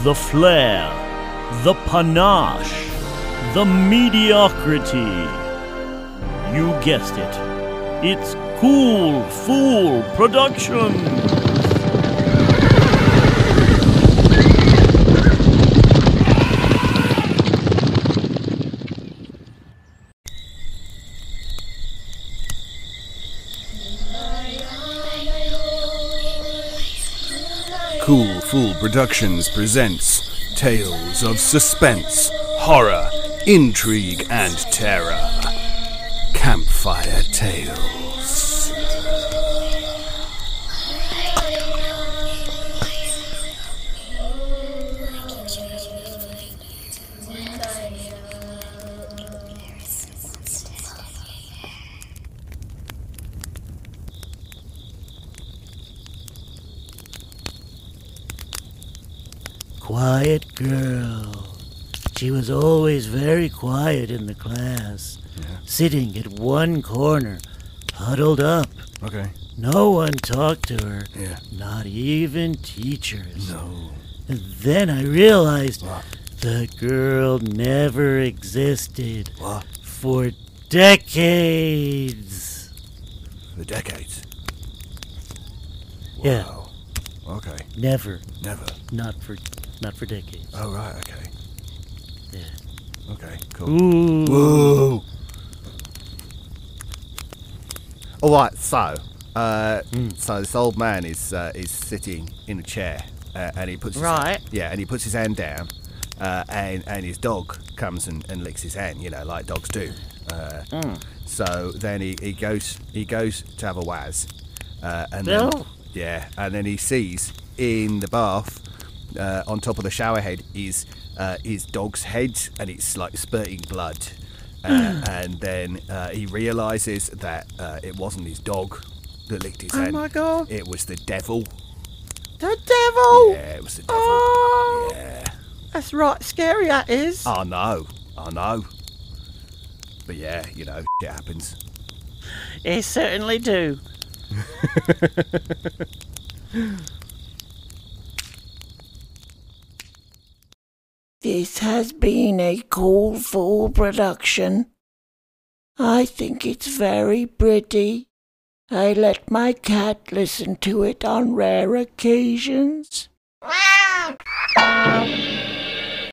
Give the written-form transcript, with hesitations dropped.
The flair, the panache, the mediocrity. You guessed it. It's Cool Fool Productions. Cool Fool Productions presents tales of suspense, horror, intrigue, and terror. Campfire Tales. Quiet girl. She was always very quiet in the class, sitting at one corner, huddled up. Okay. No one talked to her, Yeah. not even teachers. No. And then I realized What? the girl never existed What? for decades. For decades. Yeah. Wow. Okay. Never. Never. Not for decades. Oh, right, okay. Yeah. Okay, cool. Ooh. Whoa! Alright, so this old man is sitting in a chair, and he puts his Right. and he puts his hand down, and his dog comes and licks his hand, you know, like dogs do. So then he goes to have a waz, and then, Bill? and then he sees in the bath, on top of the shower head, is his dog's head, and it's like spurting blood. And then he realises that it wasn't his dog that licked his hand. Oh my God. It was the devil. The devil! Yeah, it was the devil. Oh, Yeah. that's right, scary that is. I know. But yeah, you know, shit happens. It certainly do. This has been a Cool Fool production. I think it's very pretty. I let my cat listen to it on rare occasions.